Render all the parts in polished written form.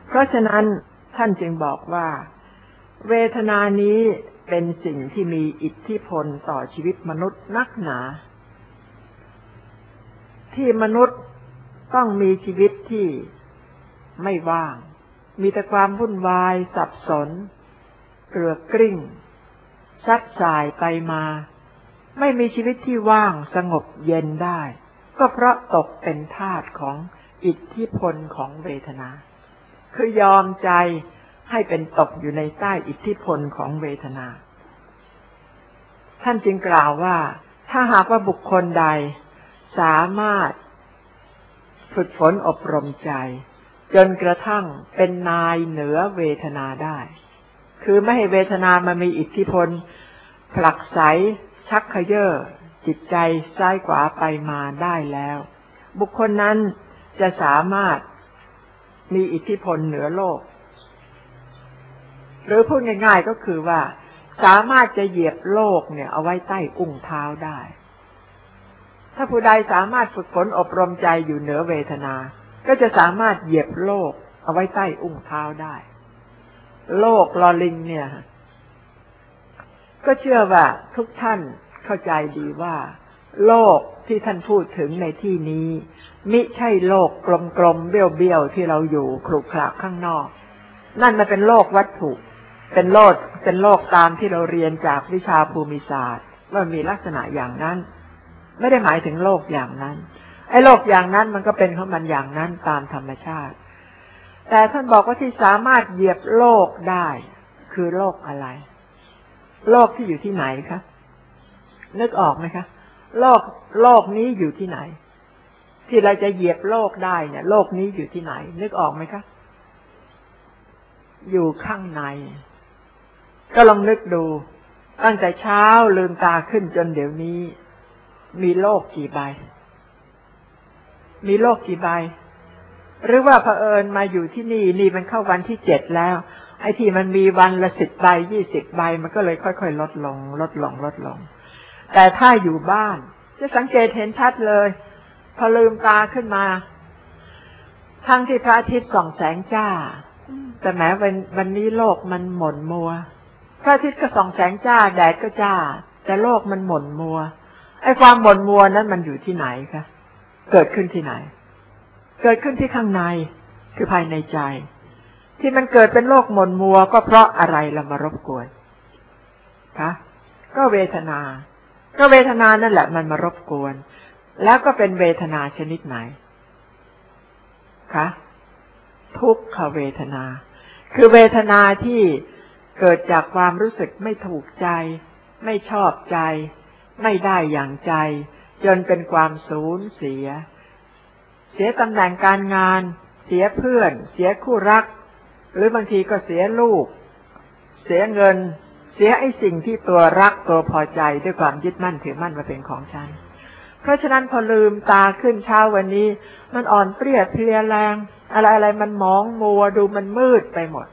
เพราะฉะนั้นท่านจึงบอกว่าเวทนานี้เป็นสิ่งที่มีอิทธิพลต่อชีวิตมนุษย์นักหนาที่มนุษย์ต้องมีชีวิตที่ไม่ว่างมีแต่ความวุ่นวายสับสนเกลือกกลิ้งซัดสายไปมาไม่มีชีวิตที่ว่างสงบเย็นได้ก็เพราะตกเป็นทาสของอิทธิพลของเวทนาคือยอมใจให้เป็นตกอยู่ในใต้อิทธิพลของเวทนาท่านจึงกล่าวว่าถ้าหากว่าบุคคลใดสามารถฝึกฝนอบรมใจจนกระทั่งเป็นนายเหนือเวทนาได้คือไม่ให้เวทนามันมีอิทธิพลผลักไสชักเขย่อจิตใจซ้ายขวาไปมาได้แล้วบุคคลนั้นจะสามารถมีอิทธิพลเหนือโลกหรือพูดง่ายๆก็คือว่าสามารถจะเหยียบโลกเนี่ยเอาไว้ใต้อุ้งเท้าได้ถ้าผู้ใดสามารถฝึกฝนอบรมใจอยู่เหนือเวทนาก็จะสามารถเหยียบโลกเอาไว้ใต้อุ้งเท้าได้โลกลอลิงเนี่ยก็เชื่อว่าทุกท่านเข้าใจดีว่าโลกที่ท่านพูดถึงในที่นี้มิใช่โลกกลมๆเบี้ยวๆที่เราอยู่ขรุขระข้างนอกนั่นมันเป็นโลกวัตถุเป็นโลกตามที่เราเรียนจากวิชาภูมิศาสตร์ว่ามีลักษณะอย่างนั้นไม่ได้หมายถึงโลกอย่างนั้นไอ้โลกอย่างนั้นมันก็เป็นของมันอย่างนั้นตามธรรมชาติแต่ท่านบอกว่าที่สามารถเหยียบโลกได้คือโลกอะไรโลกที่อยู่ที่ไหนคะนึกออกไหมคะโลกนี้อยู่ที่ไหนที่เราจะเหยียบโลกได้เนี่ยโลกนี้อยู่ที่ไหนนึกออกไหมคะอยู่ข้างในก็ลองนึกดูตั้งแต่เช้าลืมตาขึ้นจนเดี๋ยวนี้มีโลกกี่ใบมีโลกกี่ใบหรือว่าเผอิญมาอยู่ที่นี่มันเข้าวันที่7แล้วไอ้ที่มันมีวันละ10ใบ20ใบมันก็เลยค่อยๆลดลงแต่ถ้าอยู่บ้านจะสังเกตเห็นชัดเลยพอลืมตาขึ้นมาทั้งที่พระอาทิตย์ส่องแสงจ้าแต่แม้วันนี้โลกมันหม่นมัวพระอาทิตย์ก็ส่องแสงจ้าแดดก็จ้าแต่โลกมันหม่นมัวไอ้ความหม่นมัวนั้นมันอยู่ที่ไหนคะเกิดขึ้นที่ไหนเกิดขึ้นที่ข้างในคือภายในใจที่มันเกิดเป็นโลกหม่นมัวก็เพราะอะไรเรามารบกวนคะก็เวทนานั่นแหละมันมารบกวนแล้วก็เป็นเวทนาชนิดไหนคะทุกขเวทนาคือเวทนาที่เกิดจากความรู้สึกไม่ถูกใจไม่ชอบใจไม่ได้อย่างใจจนเป็นความสูญเสียตำแหน่งการงานเสียเพื่อนเสียคู่รักหรือบางทีก็เสียลูกเสียเงินเสียไอ้สิ่งที่ตัวรักตัวพอใจด้วยความยึดมั่นถือมั่นว่าเป็นของฉันเพราะฉะนั้นพอลืมตาขึ้นเช้าวันนี้มันอ่อนเปรี้ยเพลียแรงอะไรมันมองมัวดูมันมืดไปหมด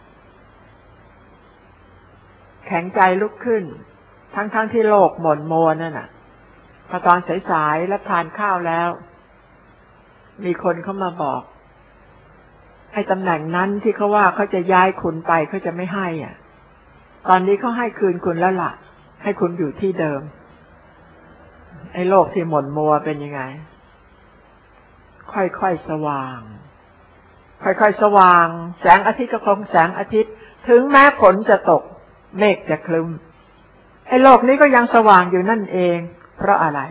แข็งใจลุกขึ้นทั้งที่โลกหม่นมัวนั่นน่ะพอตอนสายๆแล้วทานข้าวแล้วมีคนเข้ามาบอกไอ้ตำแหน่งนั้นที่เขาว่าเขาจะย้ายคุณไปเขาจะไม่ให้อ่ะตอนนี้เขาให้คืนคุณแล้วล่ะให้คุณอยู่ที่เดิมไอ้โลกที่หม่นมัวเป็นยังไงค่อยๆสว่างแสงอาทิตย์ก็คงแสงอาทิตย์ถึงแม้ฝนจะตกเมฆจะคลึ้มไอ้โลกนี้ก็ยังสว่างอยู่นั่นเองเพราะอะไร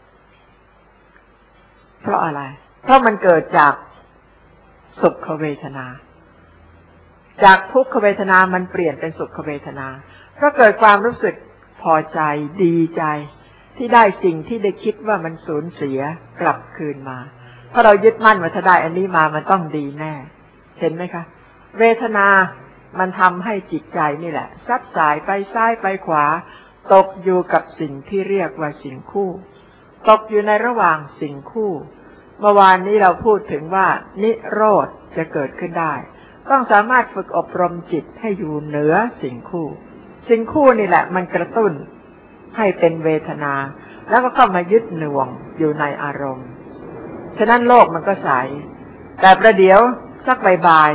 เพราะมันเกิดจากสุขเวทนาจากทุกขเวทนามันเปลี่ยนเป็นสุขเวทนาเพราะเกิดความรู้สึกพอใจดีใจที่ได้สิ่งที่ได้คิดว่ามันสูญเสียกลับคืนมาเพราะเรายึดมั่นว่าถ้าได้อันนี้มามันต้องดีแน่เห็นไหมคะเวทนามันทำให้จิตใจนี่แหละซัดสายไปซ้ายไปขวาตกอยู่กับสิ่งที่เรียกว่าสิ่งคู่ตกอยู่ในระหว่างสิ่งคู่เมื่อวานนี้เราพูดถึงว่านิโรธจะเกิดขึ้นได้ต้องสามารถฝึกอบรมจิตให้อยู่เหนือสิ่งคู่นี่แหละมันกระตุ้นให้เป็นเวทนาแล้วก็เข้ามายึดหน่วงอยู่ในอารมณ์ฉะนั้นโลกมันก็ใสแต่ประเดี๋ยวสักบ่าย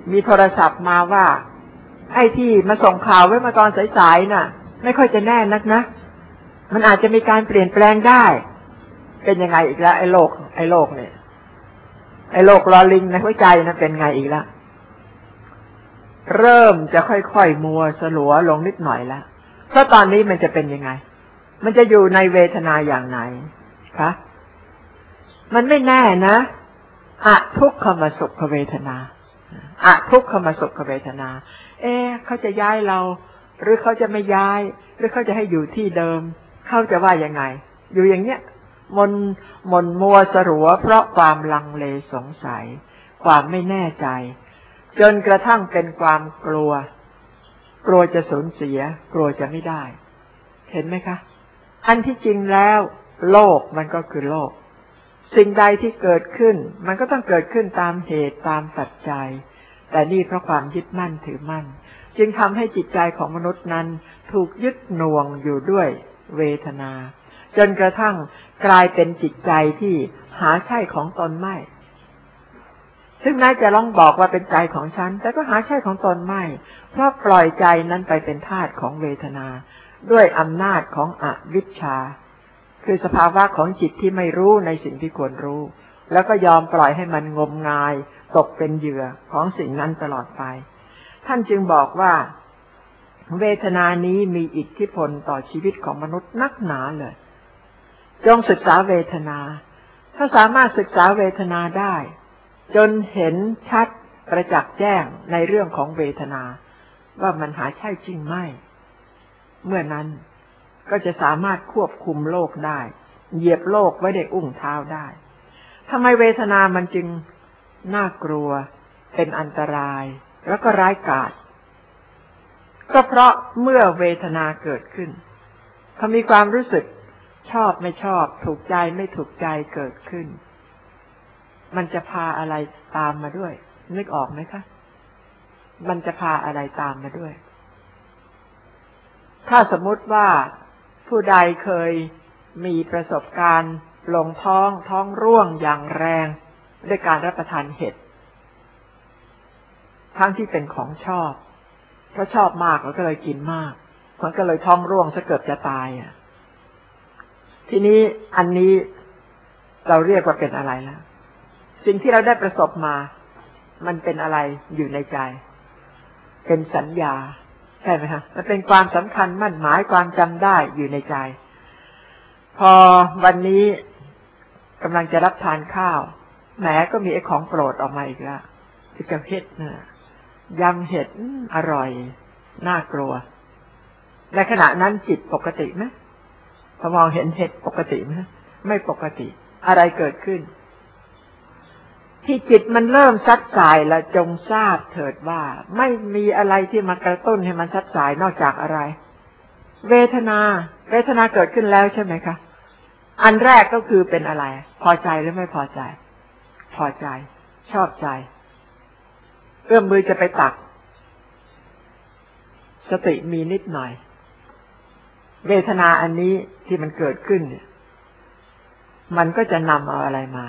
มีโทรศัพท์มาว่าไอ้ที่มาส่งข่าวไว้มาตอนสายๆน่ะไม่ค่อยจะแน่นักนะมันอาจจะมีการเปลี่ยนแปลงได้เป็นยังไงอีกแล้วไอ้โลกเนี่ยไอ้โลกลอลิงในหัวใจนะเป็นไงอีกแล้วเริ่มจะค่อยๆมัวสลัวลงนิดหน่อยแล้วเพราะตอนนี้มันจะเป็นยังไงมันจะอยู่ในเวทนาอย่างไหนคะมันไม่แน่นะอะทุกขมสุขเวทนาอะทุกขมสุขเวทนาเขาจะย้ายเราหรือเขาจะไม่ย้ายหรือเขาจะให้อยู่ที่เดิมเขาจะว่ายังไงอยู่อย่างเนี้ยมนมัวสลัวเพราะความลังเลสงสัยความไม่แน่ใจจนกระทั่งเป็นความกลัวจะสูญเสียกลัวจะไม่ได้เห็นไหมคะอันที่จริงแล้วโลกมันก็คือโลกสิ่งใดที่เกิดขึ้นมันก็ต้องเกิดขึ้นตามเหตุตามปัจจัยแต่นี่เพราะความยึดมั่นถือมั่นจึงทำให้จิตใจของมนุษย์นั้นถูกยึดหน่วงอยู่ด้วยเวทนาจนกระทั่งกลายเป็นจิตใจที่หาใช่ของตนไม่ซึ่งน่าจะลองบอกว่าเป็นใจของฉันแต่ก็หาใช่ของตนไม่เพราะปล่อยใจนั้นไปเป็นทาสของเวทนาด้วยอำนาจของอวิชชาคือสภาวะของจิตที่ไม่รู้ในสิ่งที่ควรรู้แล้วก็ยอมปล่อยให้มันงมงายตกเป็นเหยื่อของสิ่งนั้นตลอดไปท่านจึงบอกว่าเวทนานี้มีอิทธิพลต่อชีวิตของมนุษย์นักหนาเลยจงศึกษาเวทนาถ้าสามารถศึกษาเวทนาได้จนเห็นชัดประจักษ์แจ้งในเรื่องของเวทนาว่ามันหาใช่จริงไม่เมื่อนั้นก็จะสามารถควบคุมโลกได้เหยียบโลกไว้ในอุ้งเท้าได้ทำไมเวทนามันจึงน่ากลัวเป็นอันตรายแล้วก็ร้ายกาจก็เพราะเมื่อเวทนาเกิดขึ้นเขามีความรู้สึกชอบไม่ชอบถูกใจไม่ถูกใจเกิดขึ้นมันจะพาอะไรตามมาด้วยนึกออกไหมคะมันจะพาอะไรตามมาด้วยถ้าสมมติว่าผู้ใดเคยมีประสบการณ์ลงท้องร่วงอย่างแรงด้วยการรับประทานเห็ดทั้งที่เป็นของชอบเพราะชอบมากแล้วก็เลยกินมากมันก็เลยท้องร่วงซะเกือบจะตายทีนี้อันนี้เราเรียกว่าเป็นอะไรล่ะสิ่งที่เราได้ประสบมามันเป็นอะไรอยู่ในใจเป็นสัญญาใช่ไหมคะมันเป็นความสำคัญมั่นหมายความจำได้อยู่ในใจพอวันนี้กำลังจะรับทานข้าวแหมก็มีไอ้ของโปรดออกมาอีกแล้วคือกับเห็ดนะยำเห็ดอร่อยน่ากลัวในขณะนั้นจิตปกติไหมพอมองเห็นเห็ดปกติไหมไม่ปกติอะไรเกิดขึ้นที่จิตมันเริ่มซัดสายแล้วจงทราบเถิดว่าไม่มีอะไรที่มากระตุ้นให้มันซัดสายนอกจากอะไรเวทนาเกิดขึ้นแล้วใช่ไหมคะอันแรกก็คือเป็นอะไรพอใจหรือไม่พอใจพอใจชอบใจเอื้อมมือจะไปตักสติมีนิดหน่อยเวทนาอันนี้ที่มันเกิดขึ้นเนี่ยมันก็จะนำเอาอะไรมา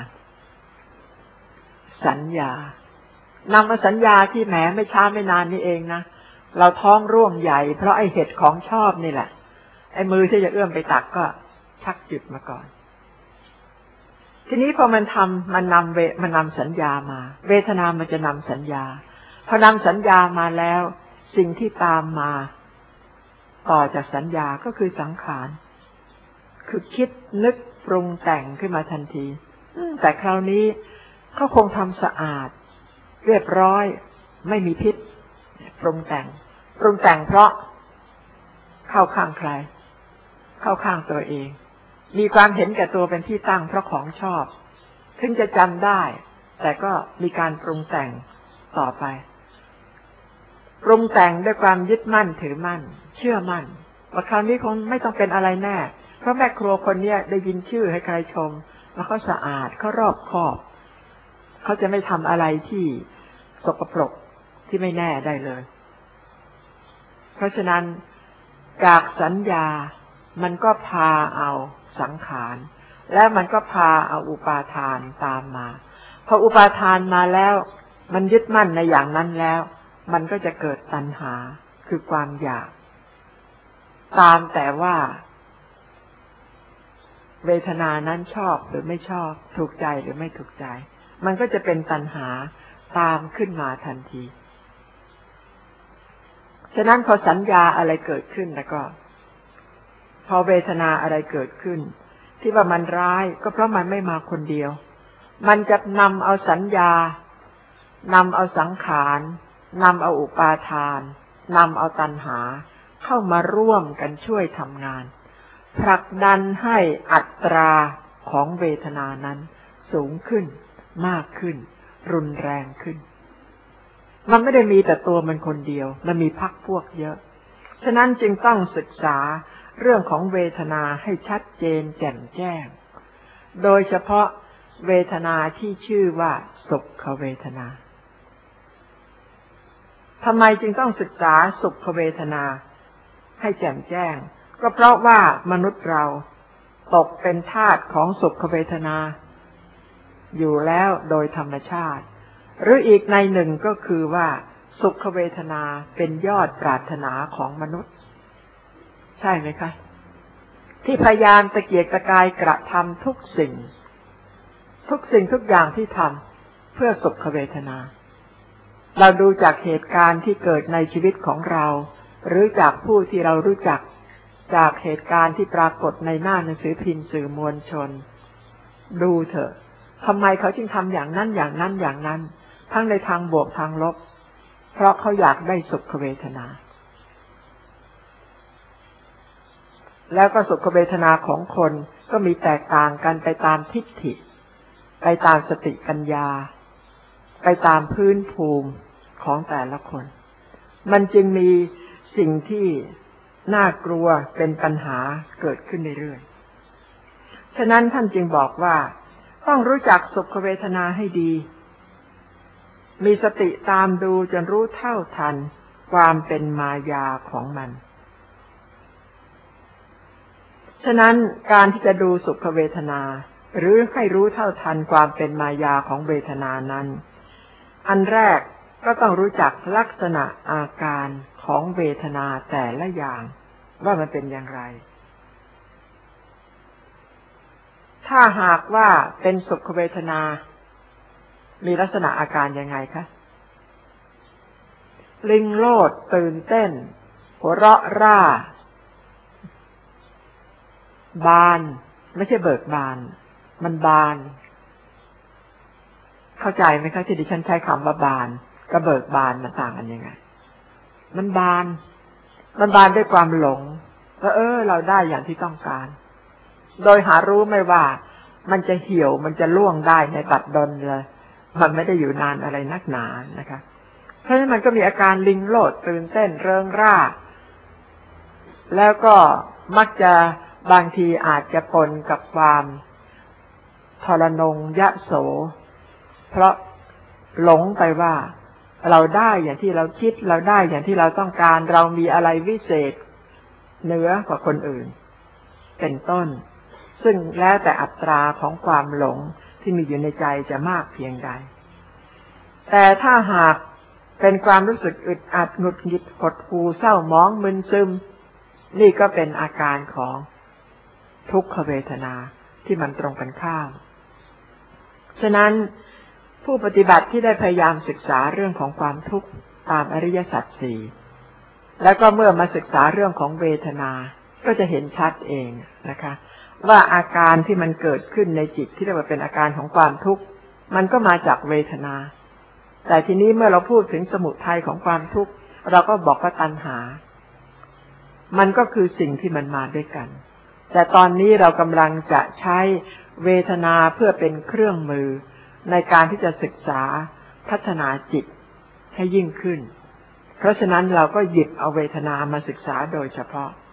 สัญญานำมาสัญญาที่แหมไม่ช้าไม่นานนี่เองนะเราท้องร่วงใหญ่เพราะไอ้เห็ดของชอบนี่แหละไอ้มือที่จะเอื้อมไปตักก็ชักจุดมาก่อนทีนี้พอมันนำสัญญามาเวทนามันจะนำสัญญาพอนำสัญญามาแล้วสิ่งที่ตามมาต่อจากสัญญาก็คือสังขารคือคิดนึกปรุงแต่งขึ้นมาทันทีแต่คราวนี้เขาคงทำสะอาดเรียบร้อยไม่มีพิษปรุงแต่งเพราะเข้าข้างใครเข้าข้างตัวเองมีความเห็นแก่ตัวเป็นที่ตั้งเพราะของชอบถึงจะจำได้แต่ก็มีการปรุงแต่งต่อไปปรุงแต่งด้วยความยึดมั่นถือมั่นเชื่อมั่นว่าคราวนี้คงไม่ต้องเป็นอะไรแน่เพราะแม่ครัวคนนี้ได้ยินชื่อให้ใครชมแล้วเขาสะอาดเขารอบคอบเขาจะไม่ทำอะไรที่สกปรกที่ไม่แน่ได้เลยเพราะฉะนั้นจากสัญญามันก็พาเอาสังขารและมันก็พาเอาอุปาทานตามมาพออุปาทานมาแล้วมันยึดมั่นในอย่างนั้นแล้วมันก็จะเกิดตัณหาคือความอยากตามแต่ว่าเวทนานั้นชอบหรือไม่ชอบถูกใจหรือไม่ถูกใจมันก็จะเป็นตัณหาตามขึ้นมาทันทีฉะนั้นพอสัญญาอะไรเกิดขึ้นแล้วก็พอเวทนาอะไรเกิดขึ้นที่ว่ามันร้ายก็เพราะมันไม่มาคนเดียวมันจะนำเอาสัญญานำเอาสังขารนำเอาอุปาทานนำเอาตัณหาเข้ามาร่วมกันช่วยทำงานผลักดันให้อัตราของเวทนานั้นสูงขึ้นมากขึ้นรุนแรงขึ้นมันไม่ได้มีแต่ตัวมันคนเดียวมันมีพรรคพวกเยอะฉะนั้นจึงต้องศึกษาเรื่องของเวทนาให้ชัดเจนแจ่มแจ้งโดยเฉพาะเวทนาที่ชื่อว่าสุขเวทนาทำไมจึงต้องศึกษาสุขเวทนาให้แจ่มแจ้งก็เพราะว่ามนุษย์เราตกเป็นทาสของสุขเวทนาอยู่แล้วโดยธรรมชาติหรืออีกในหนึ่งก็คือว่าสุขเวทนาเป็นยอดปรารถนาของมนุษย์ใช่ไหมคะที่พยายามตะเกียกตะกายกระทำทุกสิ่งทุกอย่างที่ทำเพื่อสุขเวทนาเราดูจากเหตุการณ์ที่เกิดในชีวิตของเราหรือจากผู้ที่เรารู้จักจากเหตุการณ์ที่ปรากฏในหน้าหนังสือพิมพ์สื่อมวลชนดูเถอะทำไมเขาจึงทำอย่างนั้นทั้งในทางบวกทางลบเพราะเขาอยากได้สุขเวทนาแล้วก็สุขเวทนาของคนก็มีแตกต่างกันไปตามทิฏฐิไปตามสติปัญญาไปตามพื้นภูมิของแต่ละคนมันจึงมีสิ่งที่น่ากลัวเป็นปัญหาเกิดขึ้นเรื่อยๆฉะนั้นท่านจึงบอกว่าต้องรู้จักสุขเวทนาให้ดีมีสติตามดูจนรู้เท่าทันความเป็นมายาของมันฉะนั้นการที่จะดูสุขเวทนาหรือให้รู้เท่าทันความเป็นมายาของเวทนานั้นอันแรกก็ต้องรู้จักลักษณะอาการของเวทนาแต่ละอย่างว่ามันเป็นอย่างไรถ้าหากว่าเป็นสุขเวทนามีลักษณะอาการยังไงคะลิงโลดตื่นเต้นหัวเราะร่าบานไม่ใช่เบิกบานมันบานเข้าใจไหมคะที่ดิฉันใช้คำว่าบานกับเบิกบานมันต่างกันยังไงมันบานด้วยความหลงว่าเราได้อย่างที่ต้องการโดยหารู้ไม่ว่ามันจะเหี่ยวมันจะล่วงได้ในบัดดลเลยมันไม่ได้อยู่นานอะไรนักหนานะคะเพราะฉะนั้นมันก็มีอาการลิงโลดตื่นเต้นเริงร่าแล้วก็มักจะบางทีอาจจะปนกับความทรนงยะโสเพราะหลงไปว่าเราได้อย่างที่เราคิดเราได้อย่างที่เราต้องการเรามีอะไรวิเศษเหนือกว่าคนอื่นเป็นต้นซึ่งแล้วแต่อัตราของความหลงที่มีอยู่ในใจจะมากเพียงใดแต่ถ้าหากเป็นความรู้สึกอึดอัดหงุดหงิดหดหู่เศร้าหมองมึนซึมนี่ก็เป็นอาการของทุกขเวทนาที่มันตรงกันข้ามฉะนั้นผู้ปฏิบัติที่ได้พยายามศึกษาเรื่องของความทุกข์ตามอริยสัจสี่แล้วก็เมื่อมาศึกษาเรื่องของเวทนาก็จะเห็นชัดเองนะคะว่าอาการที่มันเกิดขึ้นในจิตที่เรียกว่าเป็นอาการของความทุกข์มันก็มาจากเวทนาแต่ทีนี้เมื่อเราพูดถึงสมุทัยของความทุกข์เราก็บอกว่าตัณหามันก็คือสิ่งที่มันมาด้วยกันแต่ตอนนี้เรากำลังจะใช้เวทนาเพื่อเป็นเครื่องมือในการที่จะศึกษาพัฒนาจิตให้ยิ่งขึ้นเพราะฉะนั้นเราก็หยิบเอาเวทนามาศึกษาโดยเฉพาะ